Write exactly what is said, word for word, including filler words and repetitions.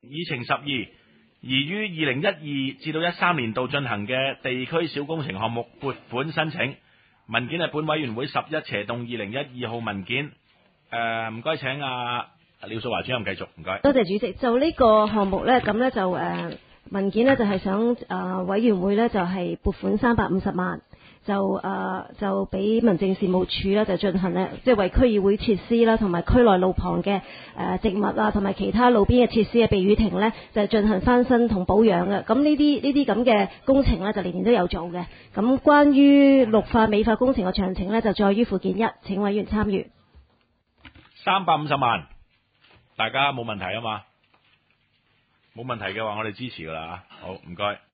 議程十二，宜於二零一二至到一三年度進行嘅地區小工程項目撥款申請文件係本委員會十一斜動二零一二號文件。誒，唔該，請阿廖素華主任繼續，唔該。 多謝主席。就呢個項目呢，咁呢就誒、呃、文件呢就係想誒、呃、委員會呢就係撥款三百五十萬。就誒、呃、就俾民政事務處咧就進行咧，即係為區議會設施啦，同埋區內路旁嘅誒、呃、植物啊，同埋其他路邊嘅設施嘅避雨亭咧，就進行翻新同保養嘅。咁呢啲呢啲咁嘅工程咧，就年年都有做嘅。咁關於綠化美化工程嘅詳情咧，就載於附件一，請委員參閱。 三百五十萬，大家冇問題啊嘛？冇問題嘅話，我哋支持噶啦。好，唔該。